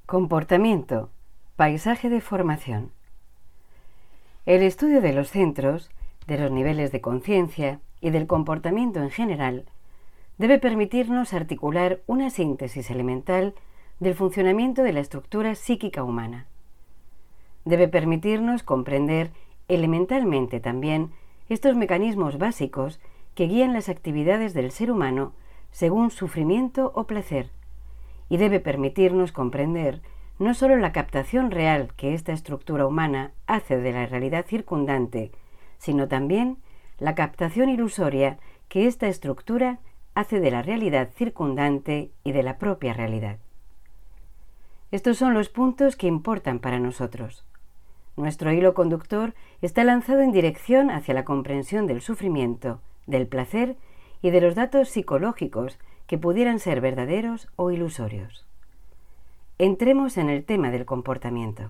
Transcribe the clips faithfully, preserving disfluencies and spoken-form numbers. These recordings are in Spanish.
Comportamiento, paisaje de formación. El estudio de los centros, de los niveles de conciencia y del comportamiento en general debe permitirnos articular una síntesis elemental del funcionamiento de la estructura psíquica humana. Debe permitirnos comprender elementalmente también estos mecanismos básicos que guían las actividades del ser humano según sufrimiento o placer, y debe permitirnos comprender no sólo la captación real que esta estructura humana hace de la realidad circundante, sino también la captación ilusoria que esta estructura hace de la realidad circundante y de la propia realidad. Estos son los puntos que importan para nosotros. Nuestro hilo conductor está lanzado en dirección hacia la comprensión del sufrimiento, del placer y de los datos psicológicos que pudieran ser verdaderos o ilusorios. Entremos en el tema del comportamiento.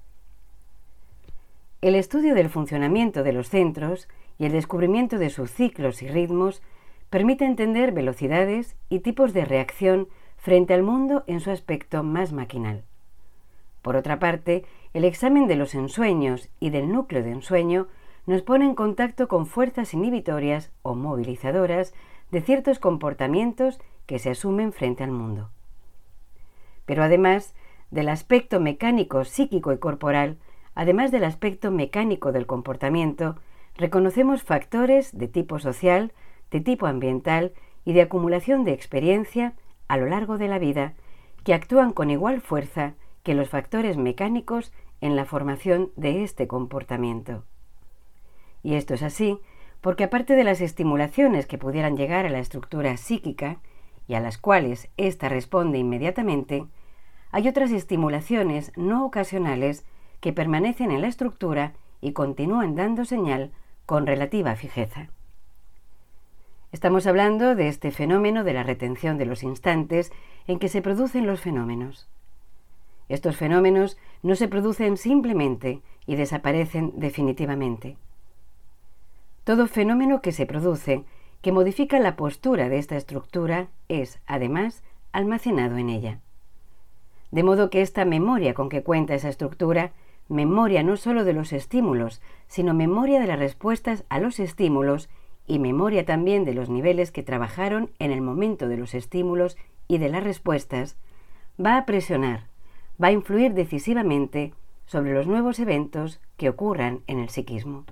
El estudio del funcionamiento de los centros y el descubrimiento de sus ciclos y ritmos permite entender velocidades y tipos de reacción frente al mundo en su aspecto más maquinal. Por otra parte, el examen de los ensueños y del núcleo de ensueño nos pone en contacto con fuerzas inhibitorias o movilizadoras de ciertos comportamientos que se asumen frente al mundo. Pero además del aspecto mecánico, psíquico y corporal, además del aspecto mecánico del comportamiento, reconocemos factores de tipo social, de tipo ambiental y de acumulación de experiencia a lo largo de la vida que actúan con igual fuerza que los factores mecánicos en la formación de este comportamiento. Y esto es así porque aparte de las estimulaciones que pudieran llegar a la estructura psíquica y a las cuales ésta responde inmediatamente, hay otras estimulaciones no ocasionales que permanecen en la estructura y continúan dando señal con relativa fijeza. Estamos hablando de este fenómeno de la retención de los instantes en que se producen los fenómenos. Estos fenómenos no se producen simplemente y desaparecen definitivamente. Todo fenómeno que se produce, que modifica la postura de esta estructura, es, además, almacenado en ella. De modo que esta memoria con que cuenta esa estructura, memoria no sólo de los estímulos, sino memoria de las respuestas a los estímulos y memoria también de los niveles que trabajaron en el momento de los estímulos y de las respuestas, va a presionar, va a influir decisivamente sobre los nuevos eventos que ocurran en el psiquismo.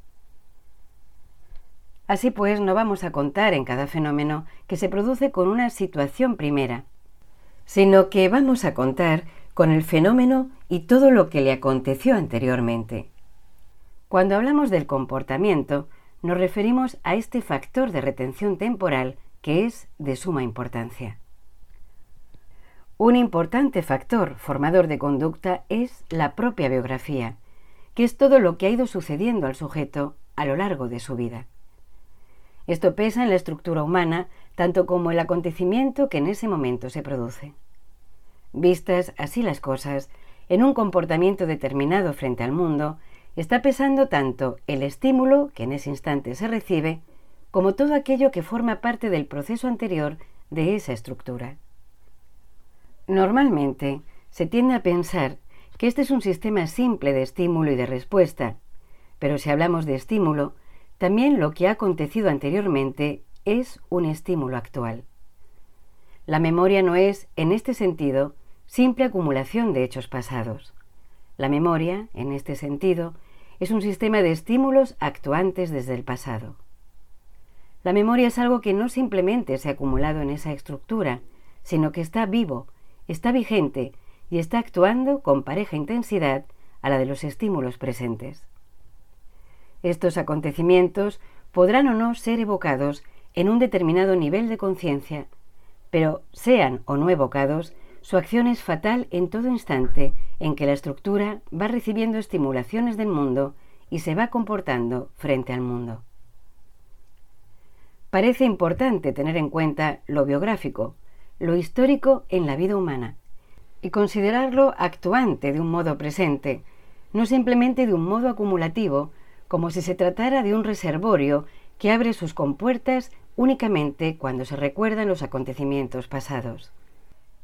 Así pues, no vamos a contar en cada fenómeno que se produce con una situación primera, sino que vamos a contar con el fenómeno y todo lo que le aconteció anteriormente. Cuando hablamos del comportamiento, nos referimos a este factor de retención temporal que es de suma importancia. Un importante factor formador de conducta es la propia biografía, que es todo lo que ha ido sucediendo al sujeto a lo largo de su vida. Esto pesa en la estructura humana, tanto como el acontecimiento que en ese momento se produce. Vistas así las cosas, en un comportamiento determinado frente al mundo, está pesando tanto el estímulo que en ese instante se recibe, como todo aquello que forma parte del proceso anterior de esa estructura. Normalmente, se tiende a pensar que este es un sistema simple de estímulo y de respuesta, pero si hablamos de estímulo, también lo que ha acontecido anteriormente es un estímulo actual. La memoria no es, en este sentido, simple acumulación de hechos pasados. La memoria, en este sentido, es un sistema de estímulos actuantes desde el pasado. La memoria es algo que no simplemente se ha acumulado en esa estructura, sino que está vivo, está vigente y está actuando con pareja intensidad a la de los estímulos presentes. Estos acontecimientos podrán o no ser evocados en un determinado nivel de conciencia, pero sean o no evocados, su acción es fatal en todo instante en que la estructura va recibiendo estimulaciones del mundo y se va comportando frente al mundo. Parece importante tener en cuenta lo biográfico, lo histórico en la vida humana, y considerarlo actuante de un modo presente, no simplemente de un modo acumulativo, como si se tratara de un reservorio que abre sus compuertas únicamente cuando se recuerdan los acontecimientos pasados.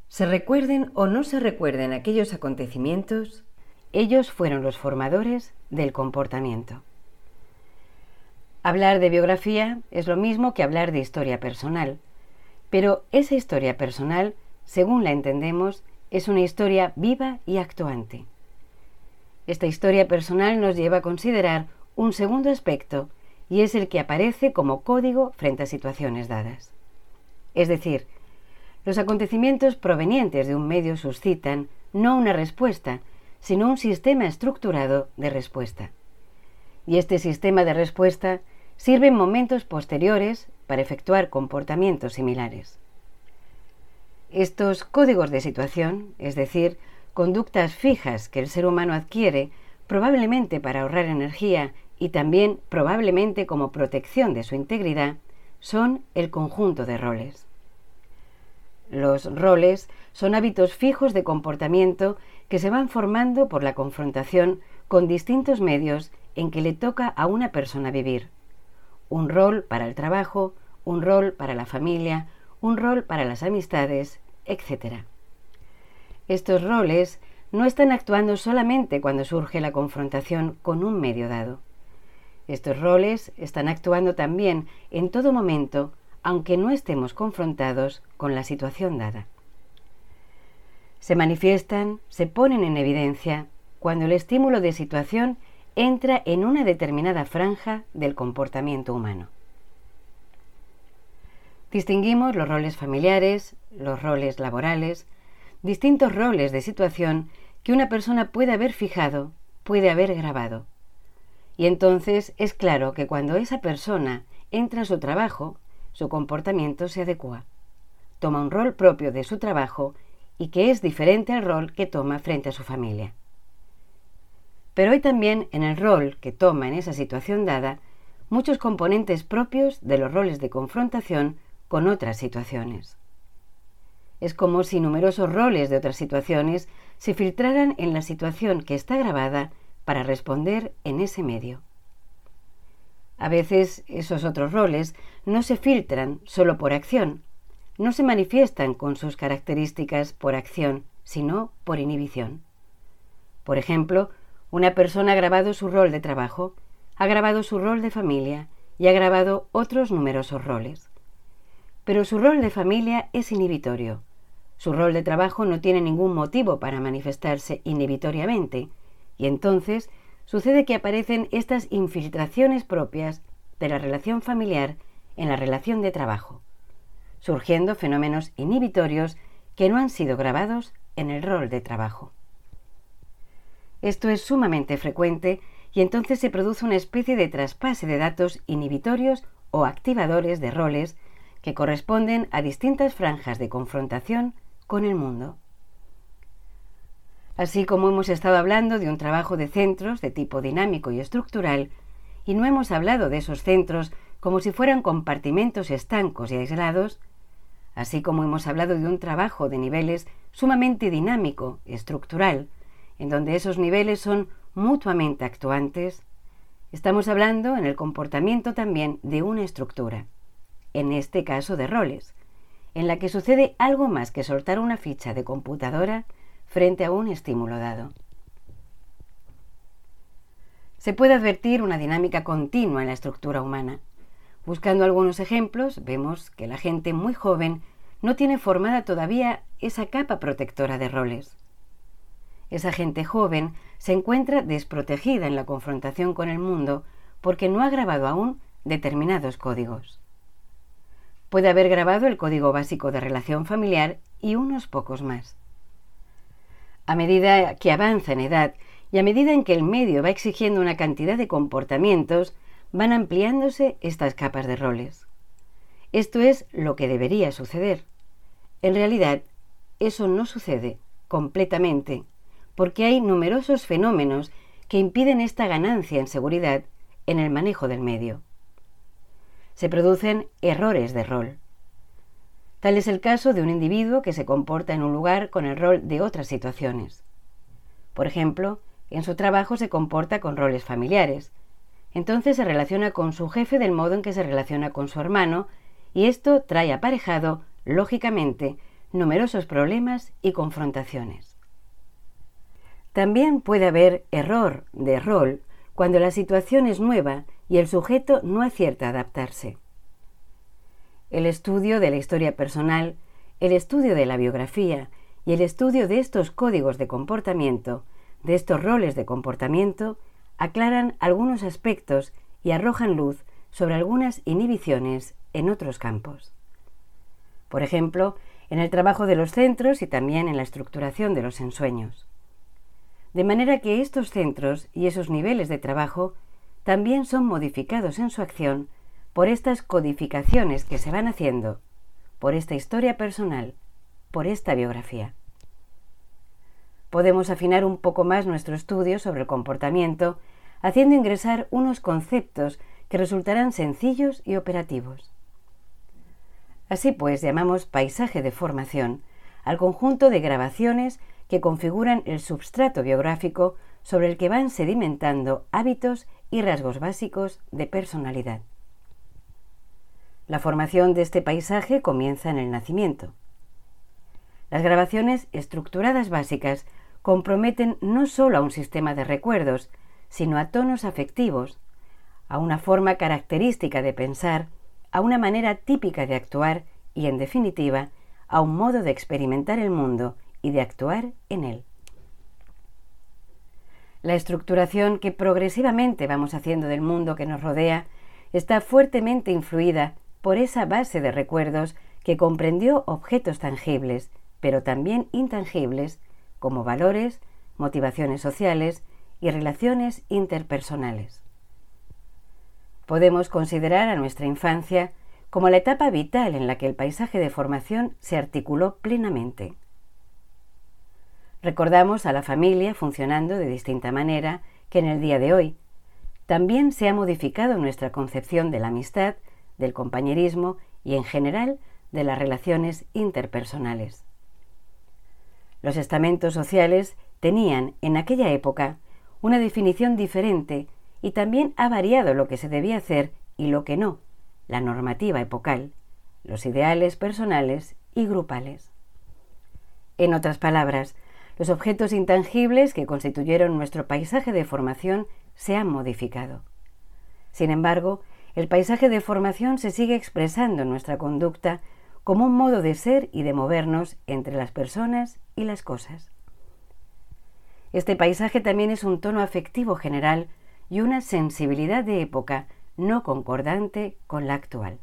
Se recuerden o no se recuerden aquellos acontecimientos, ellos fueron los formadores del comportamiento. Hablar de biografía es lo mismo que hablar de historia personal, pero esa historia personal, según la entendemos, es una historia viva y actuante. Esta historia personal nos lleva a considerar un segundo aspecto, y es el que aparece como código frente a situaciones dadas. Es decir, los acontecimientos provenientes de un medio suscitan no una respuesta, sino un sistema estructurado de respuesta. Y este sistema de respuesta sirve en momentos posteriores para efectuar comportamientos similares. Estos códigos de situación, es decir, conductas fijas que el ser humano adquiere, probablemente para ahorrar energía y también probablemente como protección de su integridad, son el conjunto de roles. Los roles son hábitos fijos de comportamiento que se van formando por la confrontación con distintos medios en que le toca a una persona vivir. Un rol para el trabajo, un rol para la familia, un rol para las amistades, etcétera. Estos roles no están actuando solamente cuando surge la confrontación con un medio dado. Estos roles están actuando también en todo momento, aunque no estemos confrontados con la situación dada. Se manifiestan, se ponen en evidencia cuando el estímulo de situación entra en una determinada franja del comportamiento humano. Distinguimos los roles familiares, los roles laborales, distintos roles de situación que una persona puede haber fijado, puede haber grabado. Y entonces es claro que cuando esa persona entra a su trabajo, su comportamiento se adecua. Toma un rol propio de su trabajo y que es diferente al rol que toma frente a su familia. Pero hay también en el rol que toma en esa situación dada muchos componentes propios de los roles de confrontación con otras situaciones. Es como si numerosos roles de otras situaciones se filtraran en la situación que está grabada para responder en ese medio. A veces esos otros roles no se filtran solo por acción, no se manifiestan con sus características por acción, sino por inhibición. Por ejemplo, una persona ha grabado su rol de trabajo, ha grabado su rol de familia y ha grabado otros numerosos roles. Pero su rol de familia es inhibitorio. Su rol de trabajo no tiene ningún motivo para manifestarse inhibitoriamente, y entonces sucede que aparecen estas infiltraciones propias de la relación familiar en la relación de trabajo, surgiendo fenómenos inhibitorios que no han sido grabados en el rol de trabajo. Esto es sumamente frecuente y entonces se produce una especie de traspase de datos inhibitorios o activadores de roles que corresponden a distintas franjas de confrontación con el mundo. Así como hemos estado hablando de un trabajo de centros de tipo dinámico y estructural, y no hemos hablado de esos centros como si fueran compartimentos estancos y aislados, así como hemos hablado de un trabajo de niveles sumamente dinámico, estructural, en donde esos niveles son mutuamente actuantes, estamos hablando en el comportamiento también de una estructura, en este caso de roles, en la que sucede algo más que soltar una ficha de computadora frente a un estímulo dado. Se puede advertir una dinámica continua en la estructura humana. Buscando algunos ejemplos, vemos que la gente muy joven no tiene formada todavía esa capa protectora de roles. Esa gente joven se encuentra desprotegida en la confrontación con el mundo porque no ha grabado aún determinados códigos. Puede haber grabado el código básico de relación familiar y unos pocos más. A medida que avanza en edad y a medida en que el medio va exigiendo una cantidad de comportamientos, van ampliándose estas capas de roles. Esto es lo que debería suceder. En realidad, eso no sucede completamente, porque hay numerosos fenómenos que impiden esta ganancia en seguridad en el manejo del medio. Se producen errores de rol. Tal es el caso de un individuo que se comporta en un lugar con el rol de otras situaciones. Por ejemplo, en su trabajo se comporta con roles familiares. Entonces se relaciona con su jefe del modo en que se relaciona con su hermano, y esto trae aparejado, lógicamente, numerosos problemas y confrontaciones. También puede haber error de rol cuando la situación es nueva y el sujeto no acierta a adaptarse. El estudio de la historia personal, el estudio de la biografía y el estudio de estos códigos de comportamiento, de estos roles de comportamiento, aclaran algunos aspectos y arrojan luz sobre algunas inhibiciones en otros campos. Por ejemplo, en el trabajo de los centros y también en la estructuración de los ensueños. De manera que estos centros y esos niveles de trabajo también son modificados en su acción por estas codificaciones que se van haciendo, por esta historia personal, por esta biografía. Podemos afinar un poco más nuestro estudio sobre el comportamiento, haciendo ingresar unos conceptos que resultarán sencillos y operativos. Así pues, llamamos paisaje de formación al conjunto de grabaciones que configuran el substrato biográfico sobre el que van sedimentando hábitos y rasgos básicos de personalidad. La formación de este paisaje comienza en el nacimiento. Las grabaciones estructuradas básicas comprometen no solo a un sistema de recuerdos, sino a tonos afectivos, a una forma característica de pensar, a una manera típica de actuar y, en definitiva, a un modo de experimentar el mundo y de actuar en él. La estructuración que progresivamente vamos haciendo del mundo que nos rodea está fuertemente influida por esa base de recuerdos que comprendió objetos tangibles, pero también intangibles, como valores, motivaciones sociales y relaciones interpersonales. Podemos considerar a nuestra infancia como la etapa vital en la que el paisaje de formación se articuló plenamente. Recordamos a la familia funcionando de distinta manera que en el día de hoy. También se ha modificado nuestra concepción de la amistad, del compañerismo y, en general, de las relaciones interpersonales. Los estamentos sociales tenían, en aquella época, una definición diferente y también ha variado lo que se debía hacer y lo que no, la normativa epocal, los ideales personales y grupales. En otras palabras, los objetos intangibles que constituyeron nuestro paisaje de formación se han modificado. Sin embargo, el paisaje de formación se sigue expresando en nuestra conducta como un modo de ser y de movernos entre las personas y las cosas. Este paisaje también es un tono afectivo general y una sensibilidad de época no concordante con la actual.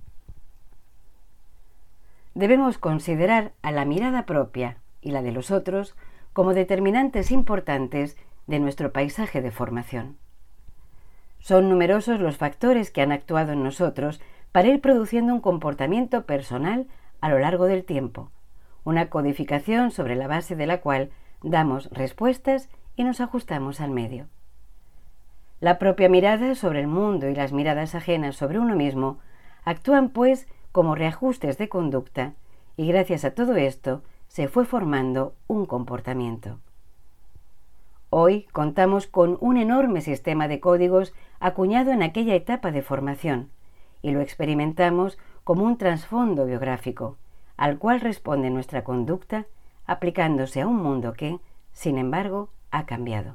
Debemos considerar a la mirada propia y la de los otros como determinantes importantes de nuestro paisaje de formación. Son numerosos los factores que han actuado en nosotros para ir produciendo un comportamiento personal a lo largo del tiempo, una codificación sobre la base de la cual damos respuestas y nos ajustamos al medio. La propia mirada sobre el mundo y las miradas ajenas sobre uno mismo actúan, pues, como reajustes de conducta y gracias a todo esto se fue formando un comportamiento. Hoy contamos con un enorme sistema de códigos acuñado en aquella etapa de formación y lo experimentamos como un trasfondo biográfico, al cual responde nuestra conducta aplicándose a un mundo que, sin embargo, ha cambiado.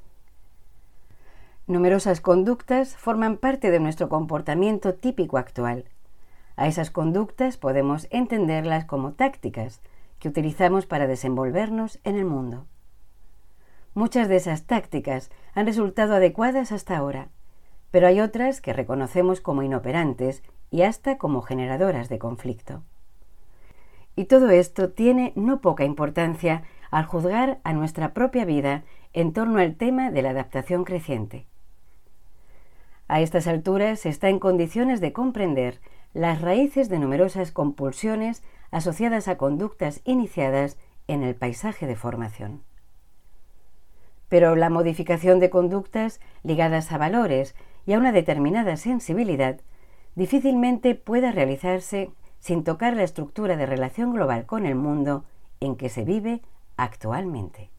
Numerosas conductas forman parte de nuestro comportamiento típico actual. A esas conductas podemos entenderlas como tácticas que utilizamos para desenvolvernos en el mundo. Muchas de esas tácticas han resultado adecuadas hasta ahora, pero hay otras que reconocemos como inoperantes y hasta como generadoras de conflicto. Y todo esto tiene no poca importancia al juzgar a nuestra propia vida en torno al tema de la adaptación creciente. A estas alturas se está en condiciones de comprender las raíces de numerosas compulsiones asociadas a conductas iniciadas en el paisaje de formación. Pero la modificación de conductas ligadas a valores y a una determinada sensibilidad difícilmente pueda realizarse sin tocar la estructura de relación global con el mundo en que se vive actualmente.